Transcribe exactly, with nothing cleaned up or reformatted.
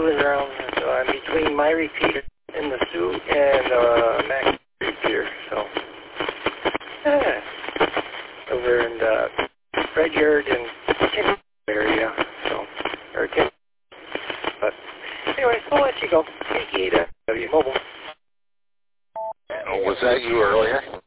moving around. So I'm between my repeater in the suit and uh, Mac repeater. So yeah, over in the Red Yard and Tim area. So or Tim. But anyway, I'll let you go. Take it, uh, W Mobile. Oh, was that you earlier?